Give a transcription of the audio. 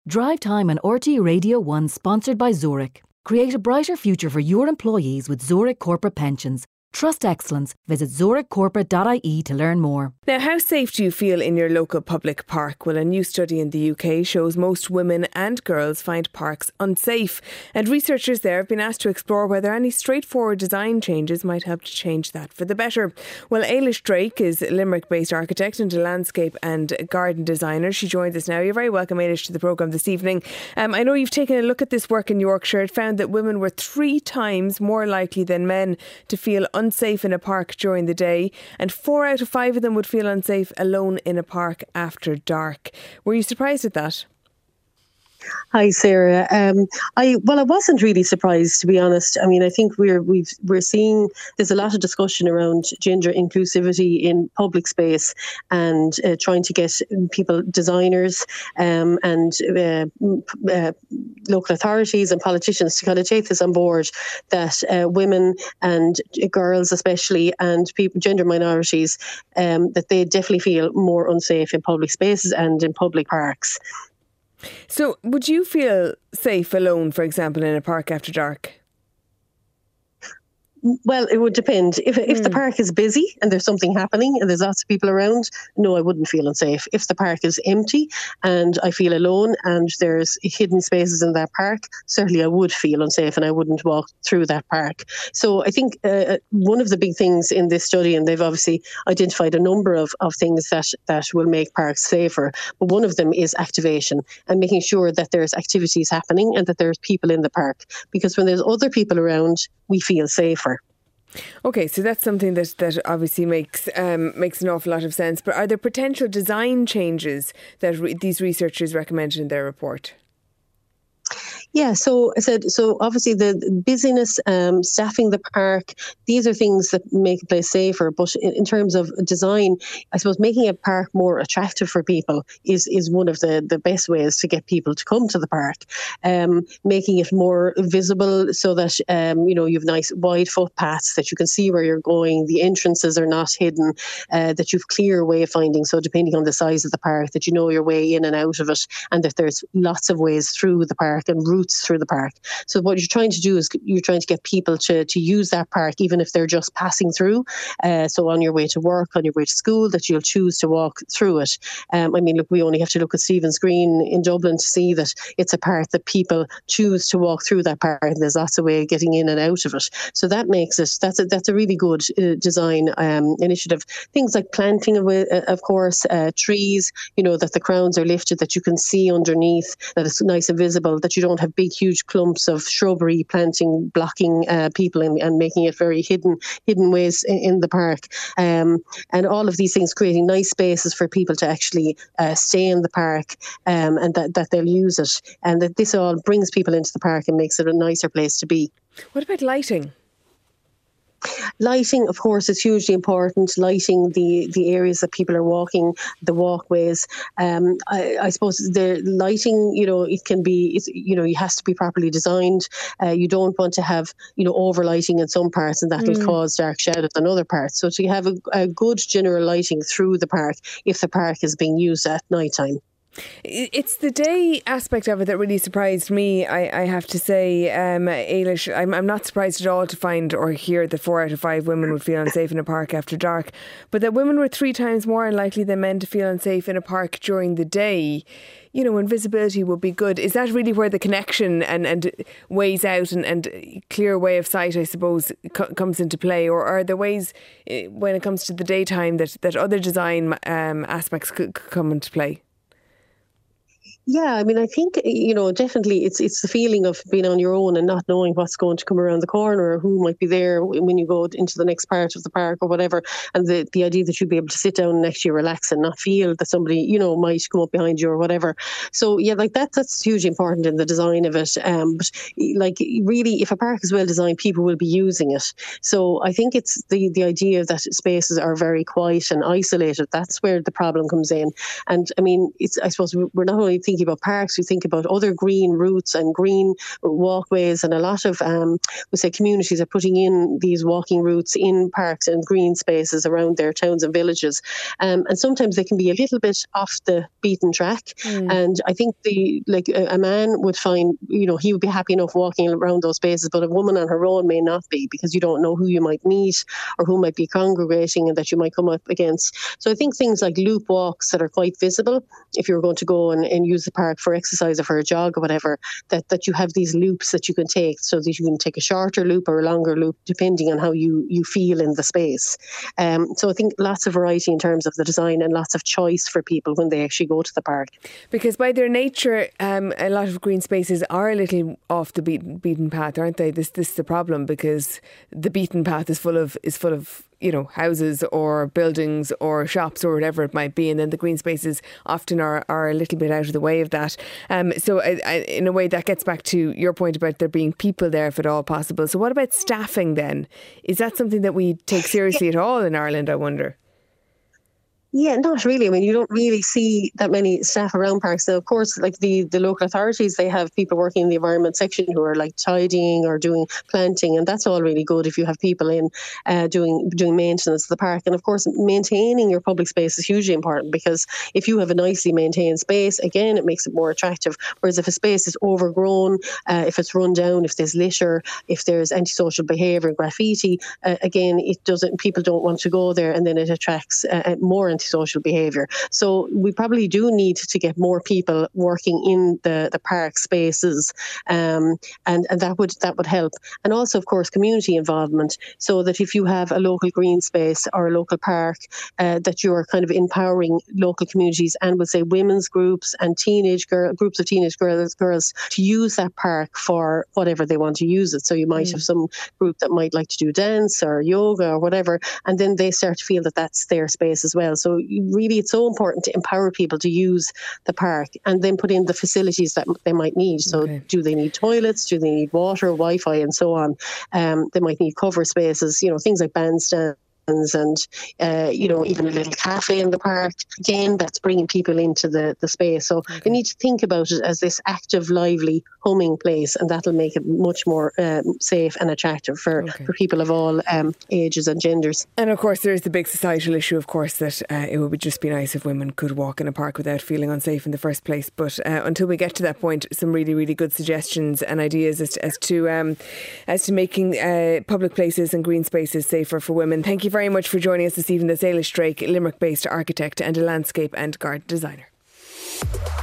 Drive Time on RT Radio 1, sponsored by Zurich. Create a brighter future for your employees with Zurich Corporate Pensions. Trust excellence. Visit zurichcorporate.ie to learn more. Now, how safe do you feel in your local public park? Well, a new study in the UK shows most women and girls find parks unsafe. And researchers there have been asked to explore whether any straightforward design changes might help to change that for the better. Well, Ailish Drake is a Limerick-based architect and a landscape and garden designer. She joins us now. You're very welcome, Ailish, to the programme this evening. I know you've taken a look at this work in Yorkshire. It found that women were 3 times more likely than men to feel unsafe in a park during the day, and 4 out of 5 of them would feel unsafe alone in a park after dark. Were you surprised at that? Hi, Sarah. I wasn't really surprised, to be honest. I mean, I think we're seeing there's a lot of discussion around gender inclusivity in public space and trying to get people, designers, and local authorities and politicians to kind of take this on board, that women and girls, especially, and people, gender minorities, that they definitely feel more unsafe in public spaces and in public parks. So would you feel safe alone, for example, in a park after dark? Well, it would depend. If the park is busy and there's something happening and there's lots of people around, no, I wouldn't feel unsafe. If the park is empty and I feel alone and there's hidden spaces in that park, certainly I would feel unsafe and I wouldn't walk through that park. So I think one of the big things in this study, and they've obviously identified a number of things that will make parks safer, but one of them is activation and making sure that there's activities happening and that there's people in the park. Because when there's other people around, we feel safer. Okay, so that's something that obviously makes an awful lot of sense. But are there potential design changes that these researchers recommended in their report? Yeah, so obviously the busyness, staffing the park, these are things that make a place safer. But in terms of design, I suppose making a park more attractive for people is one of the best ways to get people to come to the park. Making it more visible so that you have nice wide footpaths that you can see where you're going. The entrances are not hidden. That you've clear wayfinding. So depending on the size of the park, that you know your way in and out of it, and that there's lots of ways through the park and routes through the park. So what you're trying to do is you're trying to get people to use that park, even if they're just passing through. So on your way to work, on your way to school, that you'll choose to walk through it. Look, we only have to look at Stephen's Green in Dublin to see that it's a park that people choose to walk through that park. And there's lots of ways of getting in and out of it. So that makes it, that's a really good design initiative. Things like planting, of course, trees, that the crowns are lifted, that you can see underneath, that it's nice and visible, that you don't have big, huge clumps of shrubbery blocking people and making it very hidden ways in the park. And all of these things creating nice spaces for people to actually stay in the park and that they'll use it. And that this all brings people into the park and makes it a nicer place to be. What about lighting? Lighting, of course, is hugely important. Lighting the areas that people are walking, the walkways. I suppose the lighting, it can be, it has to be properly designed. You don't want to have, over-lighting in some parts, and that will cause dark shadows in other parts. So to have a good general lighting through the park if the park is being used at night time. It's the day aspect of it that really surprised me, I have to say, Ailish. I'm not surprised at all to find or hear that 4 out of 5 women would feel unsafe in a park after dark, but that women were 3 times more unlikely than men to feel unsafe in a park during the day. When visibility would be good. Is that really where the connection and ways out and clear way of sight, I suppose, comes into play? Or are there ways when it comes to the daytime that other design aspects could come into play? Yeah, I think, definitely it's the feeling of being on your own and not knowing what's going to come around the corner or who might be there when you go into the next part of the park or whatever. And the idea that you'd be able to sit down next to you, relax and not feel that somebody, might come up behind you or whatever. So yeah, that's hugely important in the design of it. But really, if a park is well designed, people will be using it. So I think it's the idea that spaces are very quiet and isolated. That's where the problem comes in. And I suppose we're not only thinking thinking about parks, we think about other green routes and green walkways, and a lot of we say communities are putting in these walking routes in parks and green spaces around their towns and villages, and sometimes they can be a little bit off the beaten track. And I think a man would find, he would be happy enough walking around those spaces, but a woman on her own may not be, because you don't know who you might meet or who might be congregating and that you might come up against. So I think things like loop walks that are quite visible, if you're going to go and use the park for exercise or for a jog or whatever, that you have these loops that you can take, so that you can take a shorter loop or a longer loop depending on how you feel in the space. So I think lots of variety in terms of the design and lots of choice for people when they actually go to the park. Because by their nature, a lot of green spaces are a little off the beaten path, aren't they? This is the problem, because the beaten path is full of houses or buildings or shops or whatever it might be, and then the green spaces often are a little bit out of the way of that. So in a way that gets back to your point about there being people there if at all possible. So what about staffing then? Is that something that we take seriously at all in Ireland, I wonder? Yeah, not really. I mean, you don't really see that many staff around parks. Now, of course, like the local authorities, they have people working in the environment section who are like tidying or doing planting, and that's all really good if you have people in doing maintenance of the park. And of course, maintaining your public space is hugely important, because if you have a nicely maintained space, again, it makes it more attractive. Whereas if a space is overgrown, if it's run down, if there's litter, if there's antisocial behaviour, graffiti, again, people don't want to go there, and then it attracts more antisocial behaviour. So we probably do need to get more people working in the park spaces, and that would help. And also, of course, community involvement, so that if you have a local green space or a local park, that you're kind of empowering local communities, and we'll say women's groups and groups of teenage girls to use that park for whatever they want to use it. So you might have some group that might like to do dance or yoga or whatever, and then they start to feel that that's their space as well. So really, it's so important to empower people to use the park, and then put in the facilities that they might need. So do they need toilets? Do they need water, Wi-Fi and so on? They might need cover spaces, things like bandstands, and even a little cafe in the park. Again, that's bringing people into the space. So they need to think about it as this active, lively, humming place, and that'll make it much more safe and attractive for people of all ages and genders. And of course, there is the big societal issue, of course, that it would just be nice if women could walk in a park without feeling unsafe in the first place. But until we get to that point, some really, really good suggestions and ideas as to making public places and green spaces safer for women. Thank you very much for joining us this evening. That's Ailish Drake, Limerick-based architect and a landscape and garden designer.